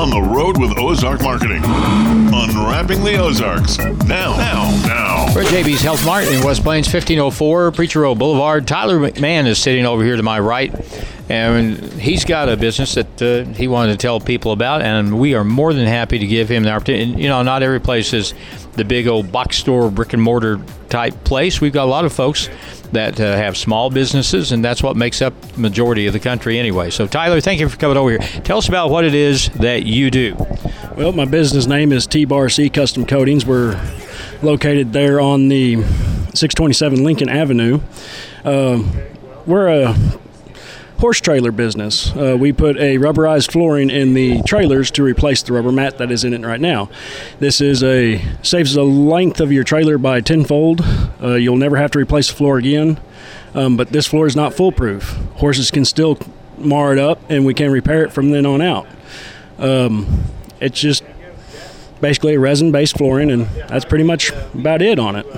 on the road with Ozark Marketing. Unwrapping the Ozarks. Now. We're at JB's Health Mart in West Plains, 1504 Preacher Road Boulevard. Tyler McMahon is sitting over here to my right, and he's got a business that he wanted to tell people about, and we are more than happy to give him the opportunity. And, you know, not every place is the big old box store, brick and mortar type place. We've got a lot of folks that have small businesses, and that's what makes up the majority of the country anyway. So, Tyler, thank you for coming over here. Tell us about what it is that you do. Well, my business name is T-Bar C Custom Coatings. We're located there on the 627 Lincoln Avenue. We're a horse trailer business. We put a rubberized flooring in the trailers to replace the rubber mat that is in it right now. This saves the length of your trailer by tenfold. You'll never have to replace the floor again, but this floor is not foolproof. Horses can still mar it up, and we can repair it from then on out. It's just basically a resin-based flooring, and that's pretty much about it on it.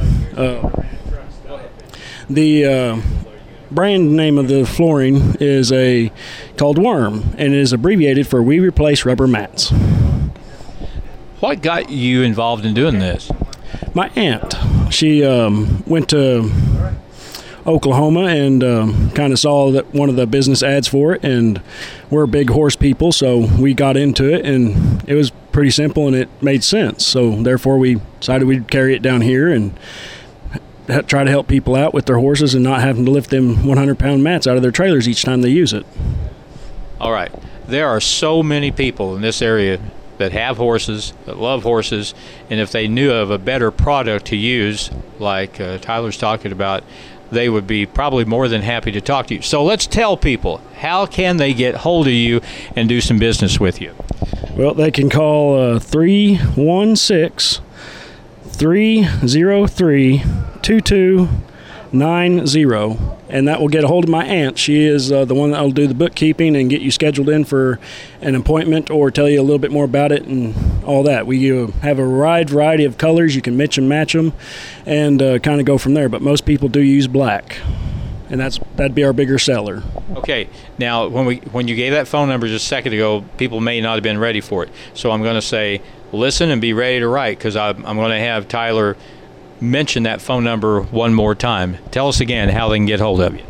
The brand name of the flooring is called Worm, and it is abbreviated for We Replace Rubber Mats. What got you involved in doing this? My aunt, she went to Oklahoma and kind of saw that one of the business ads for it, and we're big horse people, so we got into it, and it was pretty simple and it made sense. So therefore we decided we'd carry it down here and try to help people out with their horses and not having to lift them 100-pound mats out of their trailers each time they use it. All right. There are so many people in this area that have horses, that love horses, and if they knew of a better product to use, like Tyler's talking about, they would be probably more than happy to talk to you. So let's tell people, how can they get hold of you and do some business with you? Well, they can call 316-303-2290, and that will get a hold of my aunt. She is the one that will do the bookkeeping and get you scheduled in for an appointment or tell you a little bit more about it and all that. We have a wide variety of colors. You can mix and match them and kind of go from there, but most people do use black, and that'd be our bigger seller. Okay. Now, when you gave that phone number just a second ago, people may not have been ready for it. So I'm going to say, listen and be ready to write, because I'm going to have Tyler mention that phone number one more time. Tell us again how they can get hold of you.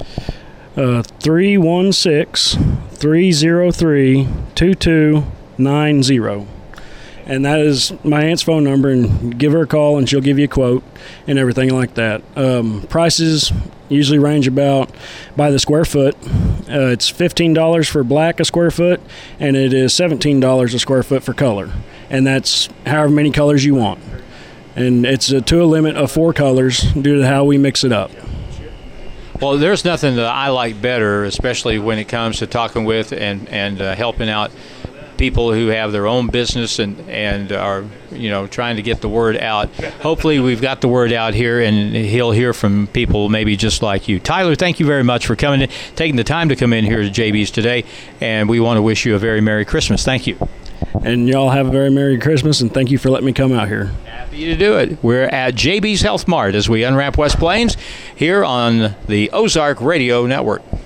316-303-2290. And that is my aunt's phone number, and give her a call and she'll give you a quote and everything like that. Prices usually range about by the square foot. It's $15 for black a square foot, and it is $17 a square foot for color. And that's however many colors you want. And it's to a limit of 4 colors due to how we mix it up. Well, there's nothing that I like better, especially when it comes to talking with and helping out people who have their own business and are, trying to get the word out. Hopefully we've got the word out here, and he'll hear from people maybe just like you. Tyler, thank you very much for coming in, taking the time to come in here to JB's today, and we want to wish you a very Merry Christmas. Thank you. And y'all have a very Merry Christmas, and thank you for letting me come out here. Happy to do it. We're at JB's Health Mart as we unwrap West Plains here on the Ozark Radio Network.